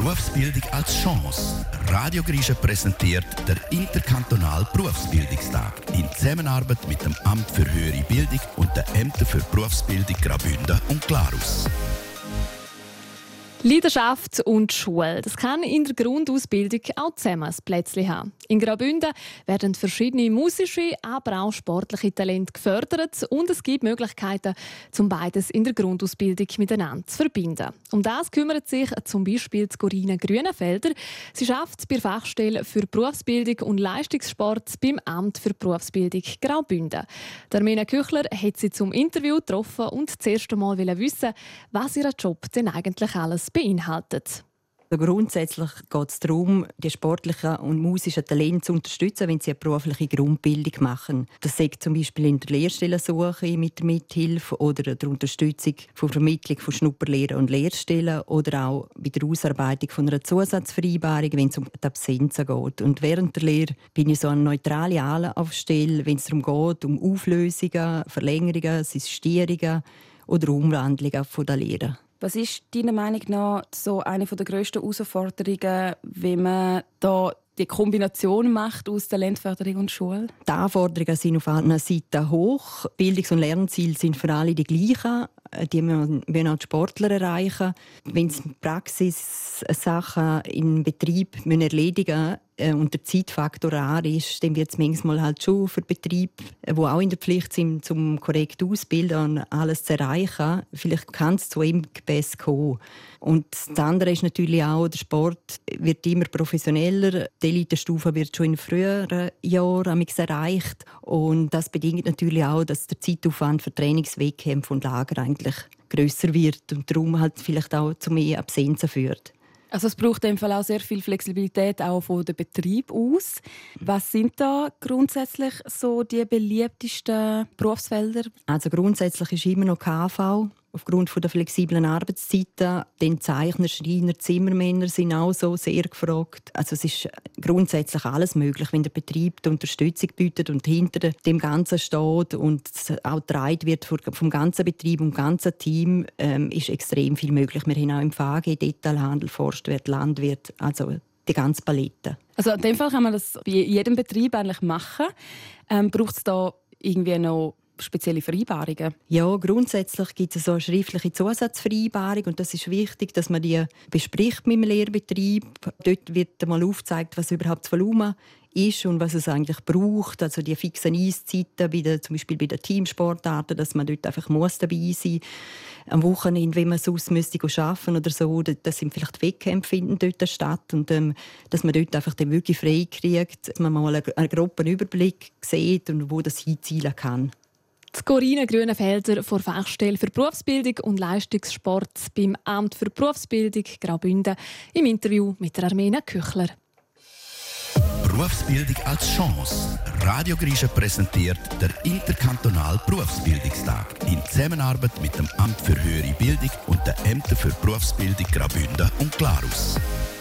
Berufsbildung als Chance. Radio Griechen präsentiert der interkantonale Berufsbildungstag in Zusammenarbeit mit dem Amt für höhere Bildung und den Ämtern für Berufsbildung Graubünden und Glarus. Leidenschaft und Schule, das kann in der Grundausbildung auch zusammen ein Plätzchen haben. In Graubünden werden verschiedene musische, aber auch sportliche Talente gefördert und es gibt Möglichkeiten, um beides in der Grundausbildung miteinander zu verbinden. Um das kümmert sich zum Beispiel Corinna Grünenfelder. Sie arbeitet bei der Fachstelle für Berufsbildung und Leistungssport beim Amt für Berufsbildung Graubünden. Armena Küchler hat sie zum Interview getroffen und zuerst einmal wissen, was ihr Job denn eigentlich alles beinhaltet. Grundsätzlich geht es darum, die sportlichen und musischen Talente zu unterstützen, wenn sie eine berufliche Grundbildung machen. Das sei zum Beispiel in der Lehrstellensuche mit der Mithilfe oder der Unterstützung von Vermittlung von Schnupperlehrern und Lehrstellen oder auch bei der Ausarbeitung von einer Zusatzvereinbarung, wenn es um die Absenzen geht. Und während der Lehre bin ich so eine neutrale Anlaufstelle, wenn es darum geht, um Auflösungen, Verlängerungen, Sistierungen oder Umwandlungen der Lehre. Was ist deiner Meinung nach so eine der grössten Herausforderungen, wenn man da die Kombination macht aus Talentförderung und Schule? Die Anforderungen sind auf einer Seite hoch. Bildungs- und Lernziele sind für alle die gleichen. Die müssen auch die Sportler erreichen. Wenn es in Praxis Sachen im Betrieb erledigen müssen und der Zeitfaktor rar ist, dann wird es manchmal halt schon für Betriebe, die auch in der Pflicht sind, zum korrekt ausbilden und alles zu erreichen. Vielleicht kann es zu Engpässen kommen. Und das andere ist natürlich auch, der Sport wird immer professioneller. Die Elitestufe wird schon in früheren Jahren erreicht. Und das bedingt natürlich auch, dass der Zeitaufwand für Trainingswettkämpfe und Lager eigentlich grösser wird und darum halt vielleicht auch zu mehr Absenzen führt. Also es braucht in dem Fall auch sehr viel Flexibilität auch von der Betrieb aus. Was sind da grundsätzlich so die beliebtesten Berufsfelder? Also grundsätzlich ist immer noch KV. Aufgrund der flexiblen Arbeitszeiten, den Zeichner, Schreiner, Zimmermänner sind auch so sehr gefragt. Also es ist grundsätzlich alles möglich, wenn der Betrieb die Unterstützung bietet und hinter dem Ganzen steht und auch getragen wird vom ganzen Betrieb und ganzen Team, ist extrem viel möglich. Wir haben auch im FAG, Detailhandel, Forstwirt, Landwirt, also die ganze Palette. Also in dem Fall kann man das bei jedem Betrieb eigentlich machen. Braucht es da irgendwie noch spezielle Vereinbarungen? Ja, grundsätzlich gibt es so eine schriftliche Zusatzvereinbarung und das ist wichtig, dass man die bespricht mit dem Lehrbetrieb. Dort wird einmal aufgezeigt, was überhaupt das Volumen ist und was es eigentlich braucht. Also die fixen Eiszeiten, zum Beispiel bei den Teamsportarten, dass man dort einfach dabei sein muss. Am Wochenende, wenn man sonst arbeiten müsste oder so, das sind vielleicht Wettkämpfe finden dort statt und dass man dort einfach wirklich frei kriegt, dass man mal einen groben Überblick sieht und wo das hinzielen kann. Corinna Grünenfelder von der Fachstelle für Berufsbildung und Leistungssport beim Amt für Berufsbildung Graubünden im Interview mit Armena Küchler. Berufsbildung als Chance. Radio Griechen präsentiert der interkantonale Berufsbildungstag in Zusammenarbeit mit dem Amt für höhere Bildung und den Ämtern für Berufsbildung Graubünden und Glarus.